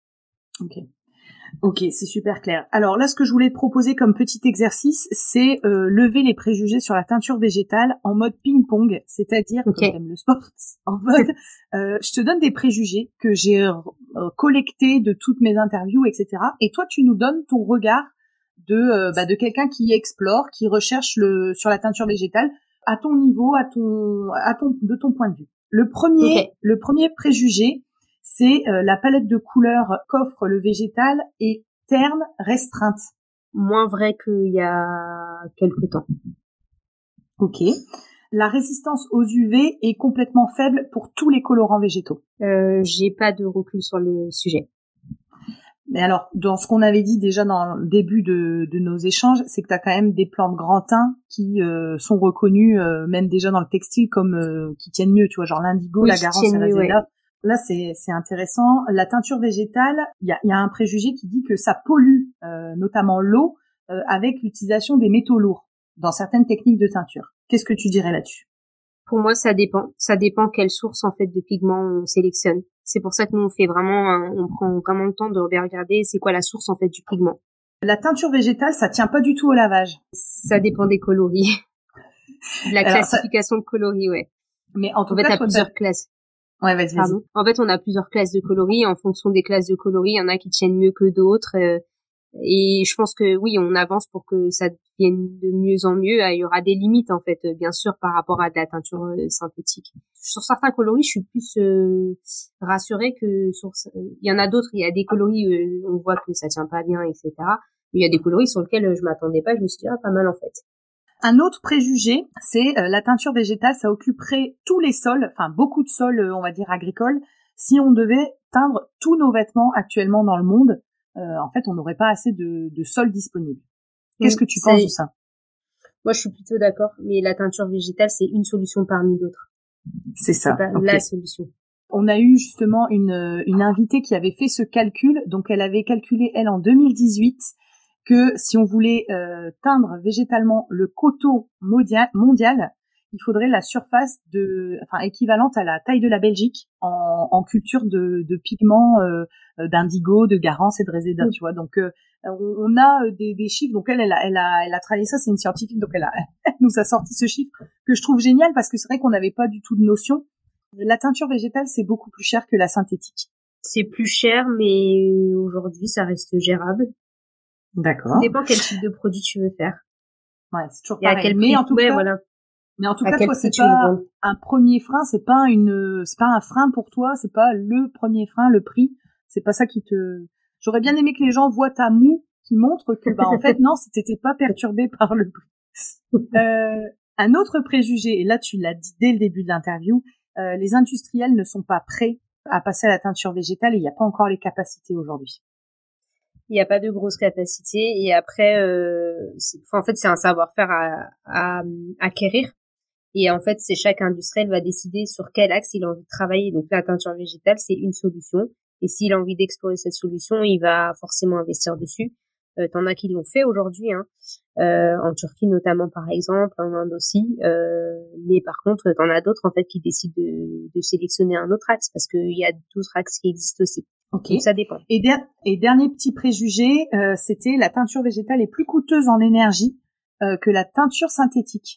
Ok, ok, c'est super clair. Alors là, ce que je voulais te proposer comme petit exercice, c'est euh, lever les préjugés sur la teinture végétale en mode ping-pong, c'est-à-dire okay. Comme t'aimes le sport, en mode euh, je te donne des préjugés que j'ai euh, collectés de toutes mes interviews, et cetera. Et toi, tu nous donnes ton regard de euh, bah, de quelqu'un qui explore, qui recherche le sur la teinture végétale à ton niveau, à ton à ton de ton point de vue. Le premier okay. le premier préjugé, c'est euh, la palette de couleurs qu'offre le végétal est terne, restreinte. Moins vrai qu'il y a quelque temps. OK. La résistance aux U V est complètement faible pour tous les colorants végétaux. Euh, j'ai pas de recul sur le sujet. Mais alors, dans ce qu'on avait dit déjà dans le début de, de nos échanges, c'est que tu as quand même des plantes grantin qui euh, sont reconnues, euh, même déjà dans le textile, comme euh, qui tiennent mieux, tu vois, genre l'indigo, oui, la garance et la zéla. Ouais. Là, c'est, c'est intéressant. La teinture végétale, il y a, y a un préjugé qui dit que ça pollue euh, notamment l'eau euh, avec l'utilisation des métaux lourds dans certaines techniques de teinture. Qu'est-ce que tu dirais là-dessus? Pour moi, ça dépend. Ça dépend quelle source en fait de pigments on sélectionne. C'est pour ça que nous on fait vraiment, on prend vraiment le temps de regarder c'est quoi la source en fait du pigment. La teinture végétale, ça tient pas du tout au lavage. Ça dépend des coloris, de la Alors, classification ça... de coloris, ouais. Mais en tout en fait, cas, t'as plusieurs t'as... classes. Ouais, vas-y, vas-y. En fait, on a plusieurs classes de coloris. En fonction des classes de coloris, il y en a qui tiennent mieux que d'autres. Euh, Et je pense que oui, on avance pour que ça devienne de mieux en mieux. Il y aura des limites en fait, bien sûr, par rapport à de la teinture synthétique. Sur certains coloris, je suis plus euh, rassurée que sur. Il y en a d'autres. Il y a des coloris, euh, on voit que ça tient pas bien, et cetera. Mais il y a des coloris sur lesquels je m'attendais pas. Je me suis dit ah, pas mal en fait. Un autre préjugé, c'est euh, la teinture végétale. Ça occuperait tous les sols, enfin beaucoup de sols, euh, on va dire agricoles. Si on devait teindre tous nos vêtements actuellement dans le monde. Euh, en fait, on n'aurait pas assez de, de sol disponible. Qu'est-ce que tu penses de ça? Moi, je suis plutôt d'accord, mais la teinture végétale, c'est une solution parmi d'autres. C'est ça. C'est pas okay. la solution. On a eu justement une, une invitée qui avait fait ce calcul. Donc, elle avait calculé, elle, en deux mille dix-huit, que si on voulait euh, teindre végétalement le coton mondial, mondial, il faudrait la surface de, enfin, équivalente à la taille de la Belgique en, en culture de, de pigments euh, d'indigo, de garance et de réséda, mmh. tu vois. Donc, euh, on a des, des chiffres. Donc, elle, elle a, elle a, elle a travaillé ça. C'est une scientifique, donc elle a, elle nous a sorti ce chiffre que je trouve génial parce que c'est vrai qu'on n'avait pas du tout de notion. La teinture végétale, c'est beaucoup plus cher que la synthétique. C'est plus cher, mais aujourd'hui, ça reste gérable. D'accord. Ça dépend quel type de produit tu veux faire. Ouais, c'est toujours et pareil. À quel mais prix, en tout ouais, cas, voilà. Mais en tout cas, toi, c'est pas un premier frein, c'est pas une, c'est pas un frein pour toi, c'est pas le premier frein, le prix. C'est pas ça qui te, j'aurais bien aimé que les gens voient ta moue qui montre que, bah, en fait, non, t'étais pas perturbé par le prix. Euh, un autre préjugé, et là, tu l'as dit dès le début de l'interview, euh, les industriels ne sont pas prêts à passer à la teinture végétale et il n'y a pas encore les capacités aujourd'hui. Il n'y a pas de grosses capacités et après, euh, en fait, c'est un savoir-faire à, à, à acquérir. Et en fait, c'est chaque industriel va décider sur quel axe il a envie de travailler. Donc la teinture végétale, c'est une solution. Et s'il a envie d'explorer cette solution, il va forcément investir dessus. Euh, t'en as qui l'ont fait aujourd'hui, hein. Euh, en Turquie notamment par exemple, en Inde aussi. Euh, mais par contre, t'en as d'autres en fait qui décident de, de sélectionner un autre axe parce qu'il y a d'autres axes qui existent aussi. Ok. Donc ça dépend. Et, der- et dernier petit préjugé, euh, c'était la teinture végétale est plus coûteuse en énergie euh, que la teinture synthétique.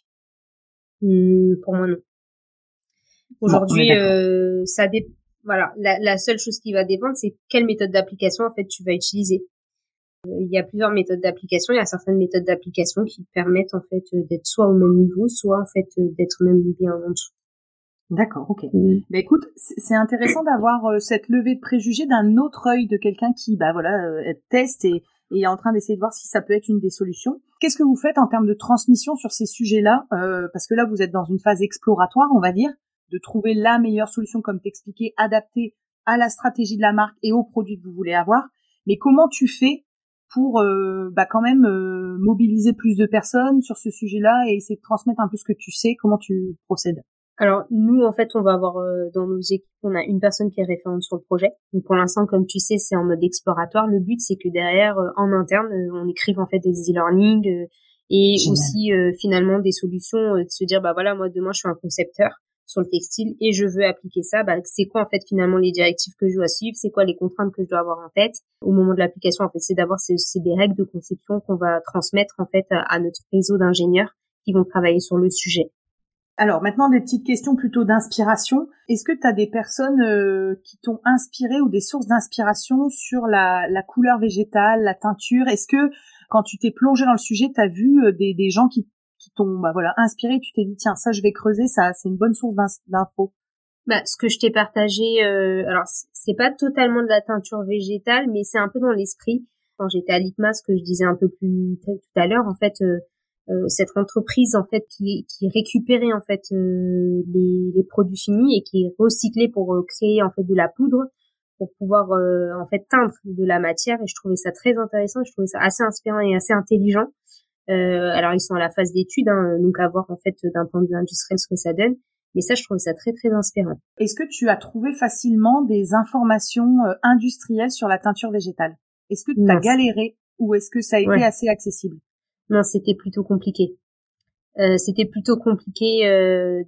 Mmh, pour moi non. Aujourd'hui, bon, euh, ça dé- voilà, la, la seule chose qui va dépendre, c'est quelle méthode d'application en fait tu vas utiliser. Euh, il y a plusieurs méthodes d'application. Il y a certaines méthodes d'application qui permettent en fait d'être soit au même niveau, soit en fait d'être même bien en dessous. D'accord, ok. Mmh. Bah écoute, c'est intéressant d'avoir euh, cette levée de préjugés d'un autre œil de quelqu'un qui, bah voilà, euh, teste et, et est en train d'essayer de voir si ça peut être une des solutions. Qu'est-ce que vous faites en termes de transmission sur ces sujets-là, euh, parce que là vous êtes dans une phase exploratoire, on va dire, de trouver la meilleure solution, comme t'expliquais, adaptée à la stratégie de la marque et aux produits que vous voulez avoir. Mais comment tu fais pour euh, bah quand même euh, mobiliser plus de personnes sur ce sujet-là et essayer de transmettre un peu ce que tu sais? Comment tu procèdes? Alors nous en fait on va avoir euh, dans nos équipes on a une personne qui est référente sur le projet. Donc pour l'instant comme tu sais c'est en mode exploratoire. Le but c'est que derrière euh, en interne euh, on écrive en fait des e-learning euh, et Génial. Aussi euh, finalement des solutions euh, de se dire bah voilà moi demain je suis un concepteur sur le textile et je veux appliquer ça. Bah c'est quoi en fait finalement les directives que je dois suivre, c'est quoi les contraintes que je dois avoir en tête au moment de l'application. En fait c'est d'avoir c'est, c'est des règles de conception qu'on va transmettre en fait à, à notre réseau d'ingénieurs qui vont travailler sur le sujet. Alors maintenant des petites questions plutôt d'inspiration. Est-ce que tu as des personnes euh, qui t'ont inspiré ou des sources d'inspiration sur la, la couleur végétale, la teinture? Est-ce que quand tu t'es plongé dans le sujet, tu as vu euh, des, des gens qui, qui t'ont bah voilà inspiré, tu t'es dit tiens ça je vais creuser, ça c'est une bonne source d'infos? Bah ce que je t'ai partagé, euh, alors c'est pas totalement de la teinture végétale, mais c'est un peu dans l'esprit. Quand j'étais à l'I T M A, ce que je disais un peu plus tout à l'heure, en fait. Euh, Euh, cette entreprise en fait qui qui récupérait en fait euh, les, les produits finis et qui recyclait pour euh, créer en fait de la poudre pour pouvoir euh, en fait teindre de la matière, et je trouvais ça très intéressant, je trouvais ça assez inspirant et assez intelligent. Euh, alors ils sont à la phase d'études, hein, donc à voir en fait d'un point de vue industriel ce que ça donne, mais ça je trouvais ça très très inspirant. Est-ce que tu as trouvé facilement des informations euh, industrielles sur la teinture végétale? Est-ce que tu as galéré ou est-ce que ça a été ouais. assez accessible? Non, c'était plutôt compliqué. Euh, c'était plutôt compliqué euh,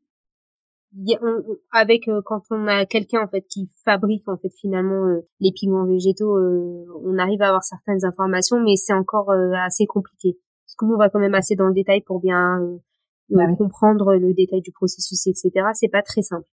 y, on, avec euh, quand on a quelqu'un en fait qui fabrique en fait finalement euh, les pigments végétaux, euh, on arrive à avoir certaines informations, mais c'est encore euh, assez compliqué. Parce que nous on va quand même assez dans le détail pour bien euh, ah oui. comprendre le détail du processus, et cetera. C'est pas très simple.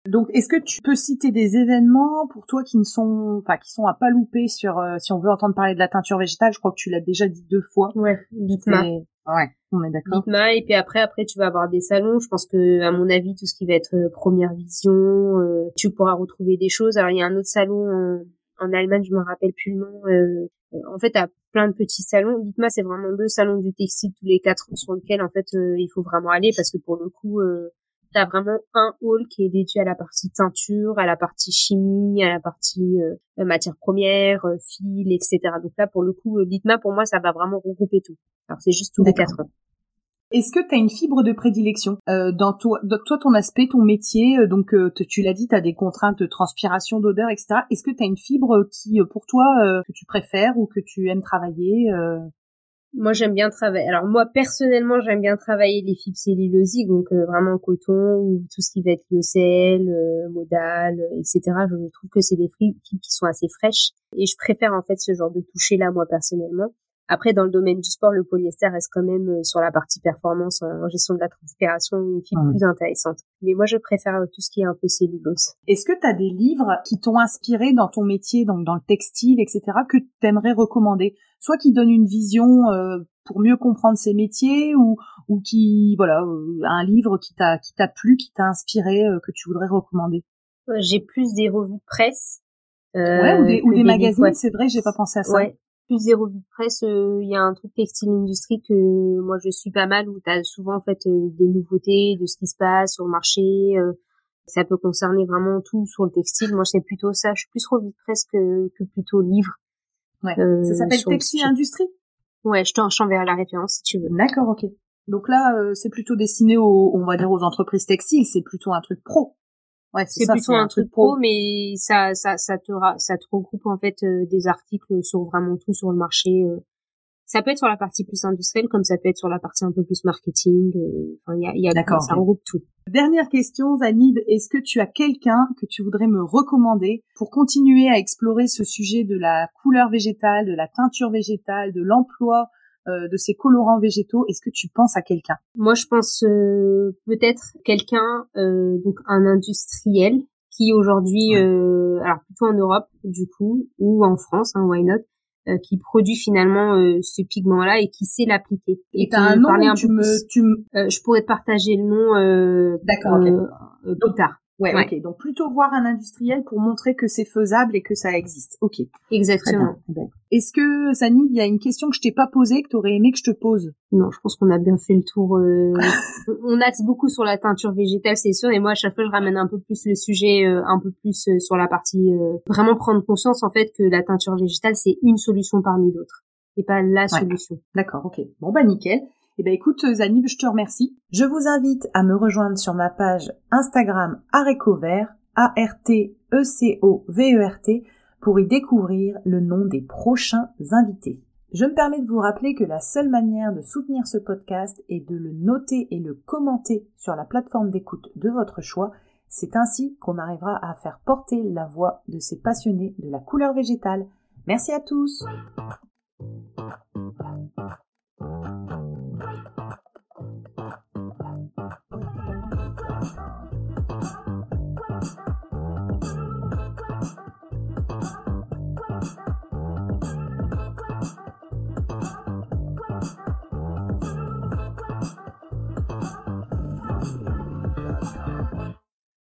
Donc, est-ce que tu peux citer des événements pour toi qui ne sont, enfin, qui sont à pas louper sur, euh, si on veut entendre parler de la teinture végétale? Je crois que tu l'as déjà dit deux fois. Ouais, l'ITMA. Et... Ouais, on est d'accord. l'ITMA, et puis après, après, tu vas avoir des salons. Je pense que, à mon avis, tout ce qui va être euh, Première Vision, euh, tu pourras retrouver des choses. Alors, il y a un autre salon en, en Allemagne, je me rappelle plus le nom. Euh, en fait, t'as plein de petits salons. L'ITMA, c'est vraiment le salon du textile tous les quatre ans sur lequel, en fait, euh, il faut vraiment aller parce que pour le coup, euh, t'as vraiment un hall qui est dédié à la partie teinture, à la partie chimie, à la partie euh, matières premières, euh, fil, et cetera. Donc là, pour le coup, euh, l'ITMA, pour moi, ça va vraiment regrouper tout. Alors, c'est juste tous les quatre ans. Est-ce que tu as une fibre de prédilection euh, dans, toi, dans toi, ton aspect, ton métier, euh, donc euh, tu l'as dit, tu as des contraintes de transpiration, d'odeur, et cetera. Est-ce que tu as une fibre qui, pour toi, euh, que tu préfères ou que tu aimes travailler euh... Moi, j'aime bien travailler. Alors moi, personnellement, j'aime bien travailler les fibres cellulosiques, donc euh, vraiment coton ou tout ce qui va être lyocell, euh, modal, euh, et cetera. Je trouve que c'est des fibres qui sont assez fraîches et je préfère en fait ce genre de toucher-là, moi, personnellement. Après, dans le domaine du sport, le polyester reste quand même euh, sur la partie performance, en gestion de la transpiration, une fibre mmh. plus intéressante. Mais moi, je préfère tout ce qui est un peu cellulose. Est-ce que tu as des livres qui t'ont inspiré dans ton métier, donc dans le textile, et cetera, que tu aimerais recommander? Soit qui donnent une vision euh, pour mieux comprendre ces métiers, ou, ou qui, voilà, euh, un livre qui t'a, qui t'a plu, qui t'a inspiré, euh, que tu voudrais recommander? Euh, j'ai plus des revues de presse. Euh, ouais, ou des, ou des, des magazines, livres, ouais. C'est vrai, j'ai pas pensé à ça. Ouais. Plus des revues de presse, il euh, y a un truc Textile Industrie que moi je suis pas mal, où tu as souvent en fait euh, des nouveautés de ce qui se passe sur le marché. Euh, ça peut concerner vraiment tout sur le textile. Moi c'est plutôt ça, je suis plus revue de presse que, que plutôt livre. Ouais. Euh, ça s'appelle Textile Industrie? Ouais, je t'enverrai la référence si tu veux. D'accord, ok. Donc là, euh, c'est plutôt destiné aux, on va dire aux entreprises textiles, c'est plutôt un truc pro. Ouais, c'est, c'est ça, plutôt c'est un, un truc pro, pro, mais ça, ça, ça te, ça te regroupe en fait euh, des articles sur vraiment tout sur le marché. Euh. Ça peut être sur la partie plus industrielle, comme ça peut être sur la partie un peu plus marketing. Euh. Enfin, il y a, il y a, D'accord, ça okay. regroupe tout. Dernière question, Zanib, est-ce que tu as quelqu'un que tu voudrais me recommander pour continuer à explorer ce sujet de la couleur végétale, de la teinture végétale, de l'emploi euh, de ces colorants végétaux? Est-ce que tu penses à quelqu'un? Moi, je pense euh, peut-être quelqu'un, euh, donc un industriel qui aujourd'hui, ouais. euh, alors plutôt en Europe du coup, ou en France, hein, why not, euh, qui produit finalement euh, ce pigment-là et qui sait l'appliquer. Et, et t'as un nom un tu, me, tu me... Euh, je pourrais te partager le nom euh, D'accord, euh, okay. euh, plus Donc, tard. Ouais, ouais, ok. Donc plutôt voir un industriel pour montrer que c'est faisable et que ça existe. Ok. Exactement. Ben. Est-ce que, Zanib, il y a une question que je t'ai pas posée, que tu aurais aimé que je te pose? Non, je pense qu'on a bien fait le tour. Euh... on axe beaucoup sur la teinture végétale, c'est sûr. Et moi, à chaque fois, je ramène un peu plus le sujet, euh, un peu plus euh, sur la partie... Euh, vraiment prendre conscience, en fait, que la teinture végétale, c'est une solution parmi d'autres. Et pas la ouais. solution. D'accord, ok. Bon, bah nickel. Eh ben écoute Zanib, je te remercie. Je vous invite à me rejoindre sur ma page Instagram Arécovert, A R T E C O V E R T, pour y découvrir le nom des prochains invités. Je me permets de vous rappeler que la seule manière de soutenir ce podcast est de le noter et le commenter sur la plateforme d'écoute de votre choix. C'est ainsi qu'on arrivera à faire porter la voix de ces passionnés de la couleur végétale. Merci à tous.